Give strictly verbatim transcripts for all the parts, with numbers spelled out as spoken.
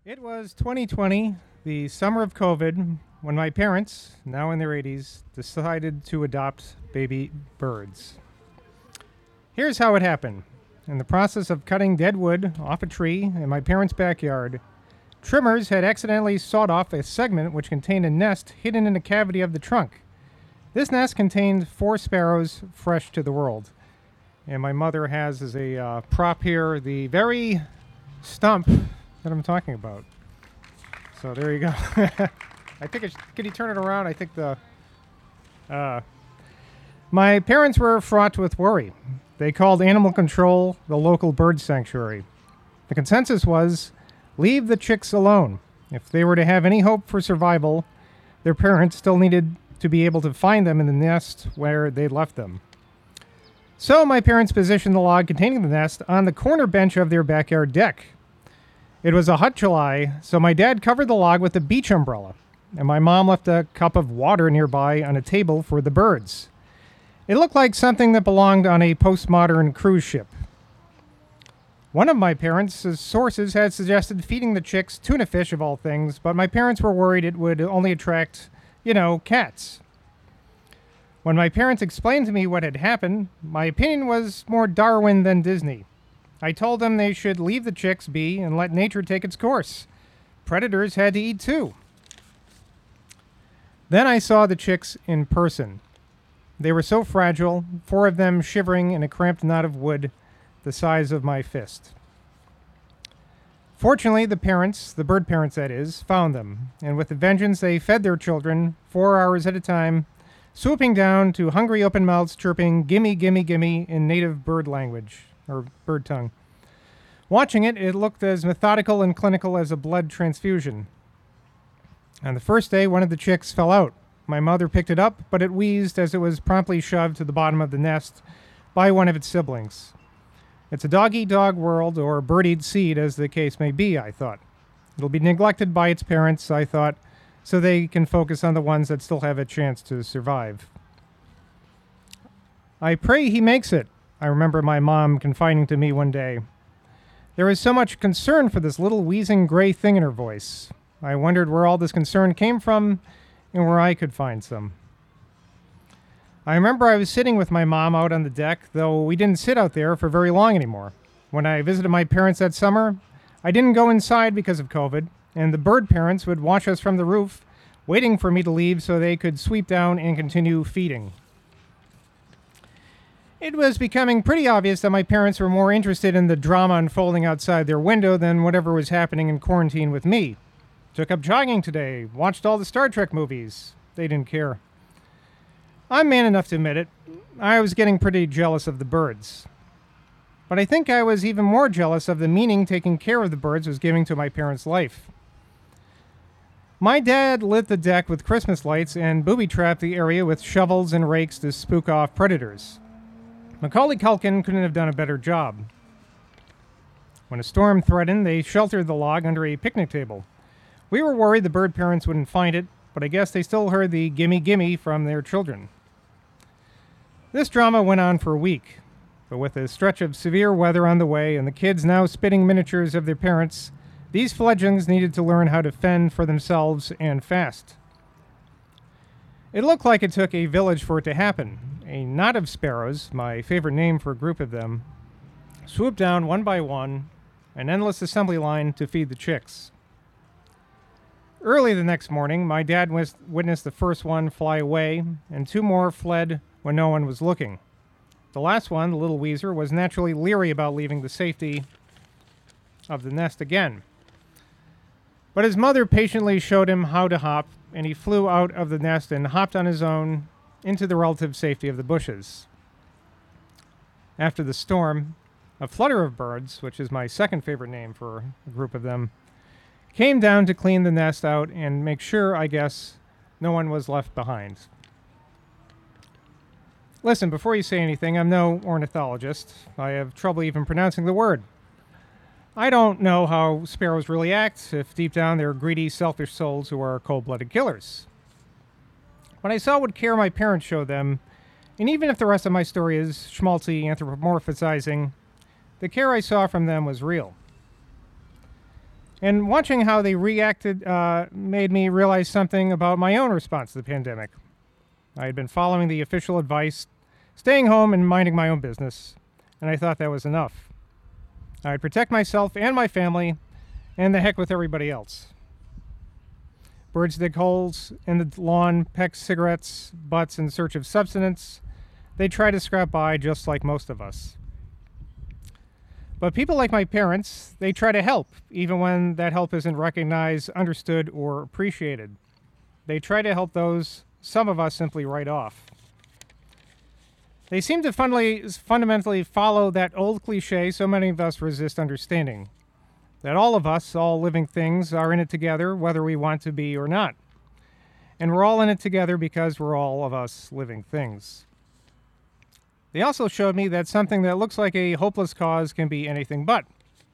It was twenty twenty, the summer of COVID, when my parents, now in their eighties, decided to adopt baby birds. Here's how it happened. In the process of cutting dead wood off a tree in my parents' backyard, trimmers had accidentally sawed off a segment which contained a nest hidden in a cavity of the trunk. This nest contained four sparrows fresh to the world. And my mother has as a uh, prop here the very stump that I'm talking about. So there you go. I think it's, could you turn it around? I think the uh, my parents were fraught with worry. They called animal control the local bird sanctuary. The consensus was leave the chicks alone. If they were to have any hope for survival, their parents still needed to be able to find them in the nest where they left them. So my parents positioned the log containing the nest on the corner bench of their backyard deck. It was a hot July, so my dad covered the log with a beach umbrella, and my mom left a cup of water nearby on a table for the birds. It looked like something that belonged on a postmodern cruise ship. One of my parents' sources had suggested feeding the chicks tuna fish of all things, but my parents were worried it would only attract, you know, cats. When my parents explained to me what had happened, my opinion was more Darwin than Disney. I told them they should leave the chicks be and let nature take its course. Predators had to eat too. Then I saw the chicks in person. They were so fragile, four of them shivering in a cramped knot of wood the size of my fist. Fortunately, the parents, the bird parents that is, found them, and with a vengeance they fed their children, four hours at a time, swooping down to hungry open mouths chirping gimme, gimme, gimme in native bird language, or bird tongue. Watching it, it looked as methodical and clinical as a blood transfusion. On the first day, one of the chicks fell out. My mother picked it up, but it wheezed as it was promptly shoved to the bottom of the nest by one of its siblings. It's a dog-eat-dog world, or bird-eat seed, as the case may be, I thought. It'll be neglected by its parents, I thought, so they can focus on the ones that still have a chance to survive. I pray he makes it, I remember my mom confiding to me one day. There was so much concern for this little wheezing gray thing in her voice. I wondered where all this concern came from and where I could find some. I remember I was sitting with my mom out on the deck, though we didn't sit out there for very long anymore. When I visited my parents that summer, I didn't go inside because of COVID, and the bird parents would watch us from the roof, waiting for me to leave so they could sweep down and continue feeding. It was becoming pretty obvious that my parents were more interested in the drama unfolding outside their window than whatever was happening in quarantine with me. Took up jogging today, watched all the Star Trek movies. They didn't care. I'm man enough to admit it. I was getting pretty jealous of the birds. But I think I was even more jealous of the meaning taking care of the birds was giving to my parents' life. My dad lit the deck with Christmas lights and booby-trapped the area with shovels and rakes to spook off predators. Macaulay Culkin couldn't have done a better job. When a storm threatened, they sheltered the log under a picnic table. We were worried the bird parents wouldn't find it, but I guess they still heard the gimme gimme from their children. This drama went on for a week, but with a stretch of severe weather on the way and the kids now spitting miniatures of their parents, these fledglings needed to learn how to fend for themselves and fast. It looked like it took a village for it to happen. A knot of sparrows, my favorite name for a group of them, swooped down one by one, an endless assembly line to feed the chicks. Early the next morning, my dad witnessed the first one fly away, and two more fled when no one was looking. The last one, the little Weezer, was naturally leery about leaving the safety of the nest again. But his mother patiently showed him how to hop, and he flew out of the nest and hopped on his own into the relative safety of the bushes. After the storm, a flutter of birds, which is my second favorite name for a group of them, came down to clean the nest out and make sure, I guess, no one was left behind. Listen, before you say anything, I'm no ornithologist. I have trouble even pronouncing the word. I don't know how sparrows really act, if deep down they're greedy, selfish souls who are cold-blooded killers. When I saw what care my parents showed them, and even if the rest of my story is schmaltzy anthropomorphizing, the care I saw from them was real. And watching how they reacted uh, made me realize something about my own response to the pandemic. I had been following the official advice, staying home and minding my own business, and I thought that was enough. I'd protect myself and my family, and the heck with everybody else. Birds dig holes in the lawn, peck cigarettes, butts in search of subsistence. They try to scrap by just like most of us. But people like my parents, they try to help, even when that help isn't recognized, understood, or appreciated. They try to help those some of us simply write off. They seem to fundamentally, fundamentally follow that old cliche so many of us resist understanding, that all of us, all living things, are in it together, whether we want to be or not. And we're all in it together because we're all of us living things. They also showed me that something that looks like a hopeless cause can be anything but.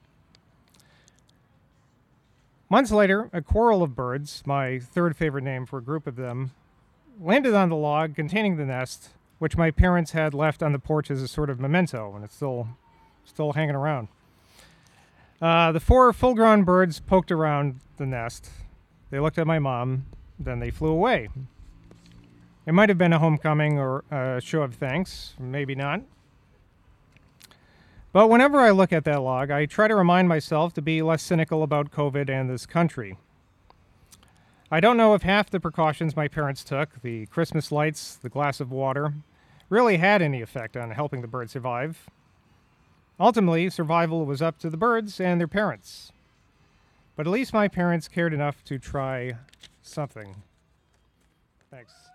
Months later, a quarrel of birds, my third favorite name for a group of them, landed on the log containing the nest, which my parents had left on the porch as a sort of memento, and it's still, still hanging around. Uh, the four full-grown birds poked around the nest. They looked at my mom, then they flew away. It might have been a homecoming or a show of thanks, maybe not. But whenever I look at that log, I try to remind myself to be less cynical about COVID and this country. I don't know if half the precautions my parents took, the Christmas lights, the glass of water, really had any effect on helping the birds survive. Ultimately, survival was up to the birds and their parents. But at least my parents cared enough to try something. Thanks.